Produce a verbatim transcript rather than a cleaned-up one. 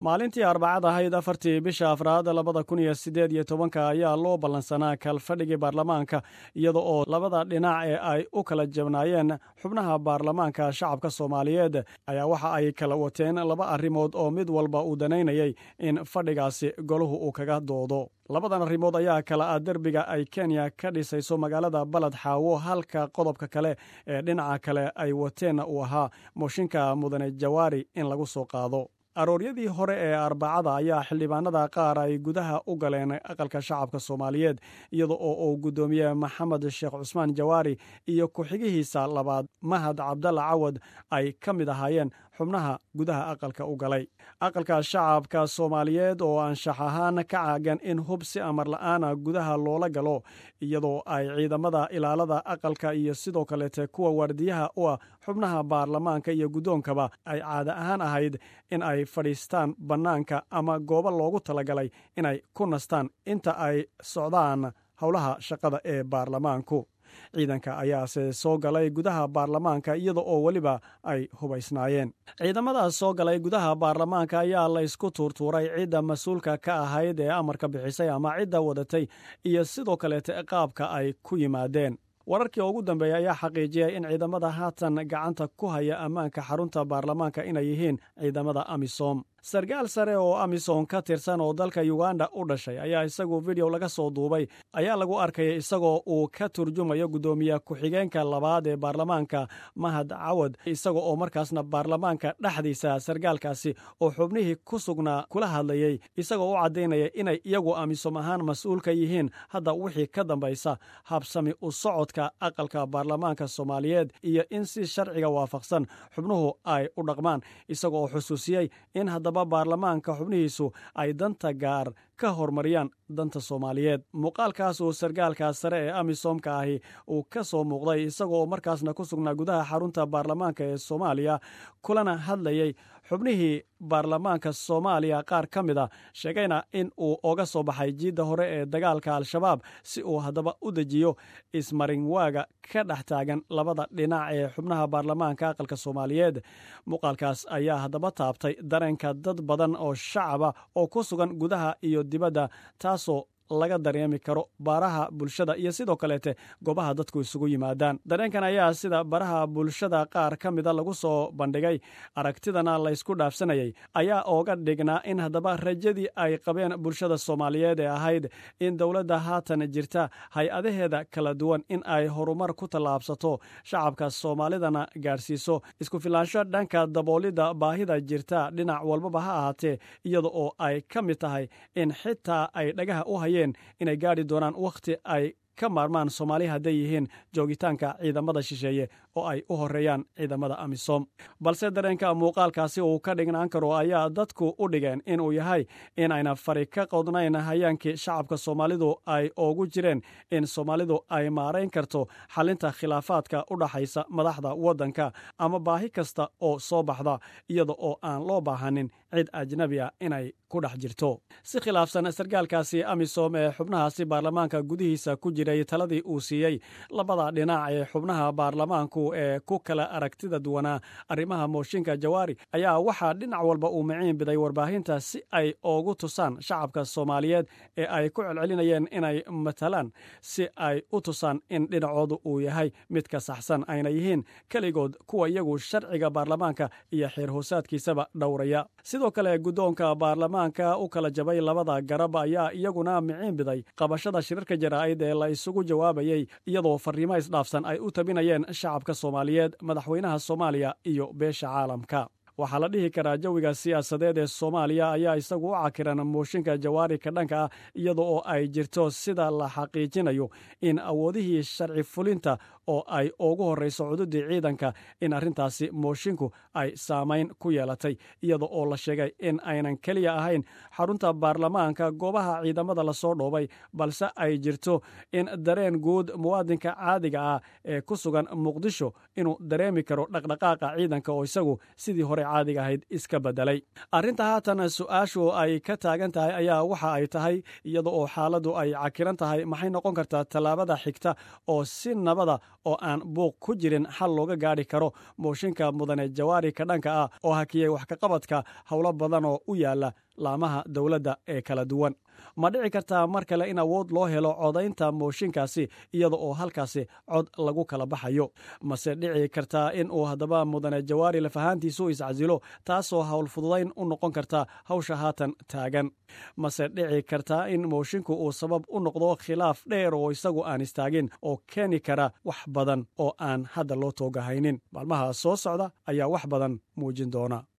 maalintii arbacada ahayd afartii bisha afraad labada kun iyo sideed iyo tobanka ayaa loo ballansanaa kalfadhigii baarlamaanka iyada oo labada dhinac ee ay u kala jabnaayeen xubnaha baarlamaanka shacabka soomaaliyeed ayaa waxa ay kala wateen laba arrimood oo mid walba uu danaynayay in fadhigaasi goluhu uu kaga doodo. labadan arrimood ayaa kala ah derbiga ay Kenya ka dhisayso magaalada Balad Xaawo, halka qodobka kale ee dhinaca kale ay wateen uu ahaa mooshinka mudane Jawaari in lagu soo qaado. arooryadii hore ee arbacada ayaa xildhibaanada qaar ay gudaha u galeen aqalka shacabka Soomaaliyeed iyada oo uu gudoomiye Maxamed Sheekh Cusmaan Jawaari iyo ku-xigihiisa labaad Mahad Cabdalla Cawad ay ka mid ahaayeen xubnaha gudaha aqalka u galay. aqalka shacabka Soomaaliyeed oo anshax ahaan ka caagan in hub si amar la'aan gudaha loola galo iyadoo ay ciidamada ilaalada aqalka iyo sidoo kaleete kuwa waardiyaha u ah xubnaha baarlamaanka iyo gudoonkaba ay caada ahaan ahayd in ay fadhiistaan bannaanka ama goobo loogu talagalay inay ku nastaan inta ay socdaan howlaha shaqada ee baarlamaanku. ciidanka ayaase soo galay gudaha baarlamaanka iyada oo weliba ay hubaysnaayeen. ciidamadaas soo galay gudaha baarlamaanka ayaa la isku tuurtuuray cidda mas-uulka ka ahayd ee amarka bixisay ama cidda wadatay iyo sidoo kaleete qaabka ay ku yimaadeen. wararkii ugu dambeeyay ayaa xaqiijiyay in ciidamada haatan gacanta ku haya ammaanka xarunta baarlamaanka inay yihiin ciidamada Amisom. sargaal sare oo Amisom ka tirsan oo dalka Uganda u dhashay ayaa isagu video laga soo duubay ayaa lagu arkay isagoo uu ka turjumayo gudoomiye ku-xigeenka labaad ee baarlamaanka Mahad Cawad isagoo oo markaasna baarlamaanka dhexdiisa sargaalkaasi oo xubnihii ku sugnaa kula hadlayay isagoo u cadeynaya inay iyagu Amisom ahaan mas'uulka yihiin hadda wixii ka dambaysa habsami u socodka aqalka baarlamaanka Soomaaliyeed iyo in si sharciga waafaqsan xubnuhu ay u dhaqmaan isagoo xusuusiyay in hadda baarlamaanka xubnihiisu ay danta gaar ka hormariyaan danta Soomaaliyeed. muuqaalkaas uu sargaalka sare ee Amisomka ahi uu ka soo muuqday isagoo markaasna ku sugnaa gudaha xarunta baarlamaanka ee Soomaaliya kulana hadlayay xubnihii baarlamaanka Soomaaliya qaar ka mid ah sheegayna in uu oga soo baxay jiidda hore ee dagaalka Al-Shabaab si uu haddaba u dejiyo ismarin waaga ka dhex taagan labada dhinac ee xubnaha baarlamaanka aqalka Soomaaliyeed. muuqaalkaas ayaa haddaba taabtay dareenka dad badan oo shacaba oo ku sugan gudaha iyo dibadda taasoo laga dareemi karo baraha bulshada iyo sidoo kaleete goobaha dadku isugu yimaadaan. dareenkan ayaa sida baraha bulshada qaar ka mida lagu soo bandhigay aragtidana la isku dhaafsanayay ayaa ooga dhignaa in haddaba rajadii ay qabeen bulshada Soomaaliyeed ee ahayd in dowladda haatan jirta hay-adaheeda kala duwan in ay horumar ku tallaabsato shacabka Soomaalidana gaarsiiso isku filaansho dhanka daboolidda baahida jirta dhinac walbaba ha ahaatee iyada oo ay ka mid tahay in xitaa ay dhagaha u hayeen inay gaari doonaan wakhti ay ka maarmaan Soomaali hadday yihiin joogitaanka ciidamada shisheeye oo ay u horeeyaan ciidamada Amisom. balse dareenka muuqaalkaasi uu ka dhignaan karo ayaa dadku u dhigeen inuu yahay in ayna fari ka qodnayn hayaankii shacabka Soomaalidu ay ugu jireen in Soomaalidu ay maarayn karto xalinta khilaafaadka u dhaxaysa madaxda waddanka ama baahi kasta oo soo baxda iyada oo aan loo baahanin cid ajnabi ah inay ku dhex jirto. si khilaafsan sargaalkaasi Amisom ee xubnahaasi baarlamaanka gudihiisa ku jiray taladii uu siiyey labada dhinac ee xubnaha baarlamaanku ee ku kala aragtida duwanaa arrimaha mooshinka Jawaari ayaa waxaa dhinac walba uu maciin biday warbaahinta si ay ugu tusaan shacabka Soomaaliyeed ee ay ku celcelinayeen inay matalaan si ay u tusaan in dhinacoodu uu yahay mid ka saxsan ayna yihiin kaligood kuwa iyagu sharciga baarlamaanka iyo xeer hoosaadkiisaba dhowraya. sidoo kale gudoonka baarlamaanka u kala jabay labada garab ayaa iyaguna maciin biday qabashada shirarka jaraa'id ee la isugu jawaabayay iyadoo fariimo isdhaafsan ay u tabinayeen shacabka Soomaaliyeed madaxweynaha Soomaaliya iyo beesha caalamka. waxaa la dhihi karaa jawiga siyaasadeed ee Soomaaliya ayaa isagu u cakiran mooshinka Jawaari ka dhanka ah iyada oo ay jirto sida la xaqiijinayo in awoodihii sharci fulinta oo ay ugu horeyso cududii ciidanka in arrintaasi moshinku ay saamayn ku yeelatay iyada oo la sheegay in aynan keliya ahayn xarunta baarlamaanka goobaha ciidamada la soo dhoobay balse ay jirto in dareen guud muwaadinka caadiga ah ee ku sugan Muqdisho inuu dareemi karo dhaqdhaqaaqa ciidanka oo isagu sidii hore caadiga ahayd iska bedelay. arrinta haatan su'aashu ay ka taagan tahay ayaa waxa ay tahay iyada oo xaaladdu ay cakiran tahay maxay noqon kartaa tallaabada xigta oo si nabada oo aan buuq ku jirin xal looga gaadhi karo mooshinka mudane jawaari ka dhanka ah oo hakiyey wax ka qabadka howlo badan oo u yaala laamaha dowladda ee kala duwan. ma dhici kartaa mar kale in awood loo helo codaynta mooshinkaasi iyada oo halkaasi cod lagu kala baxayo? mase dhici kartaa in uu haddaba mudane jawaari lafahaantiisu iscasilo, taasoo hawl fududayn u noqon karta hawsha haatan taagan? mase dhici kartaa in moshinku uu sabab u noqdo khilaaf dheer oo isagu aan istaagin oo keeni kara wax badan oo aan hadda loo toogahaynin? maalmaha soo socda ayaa wax badan muujin doona.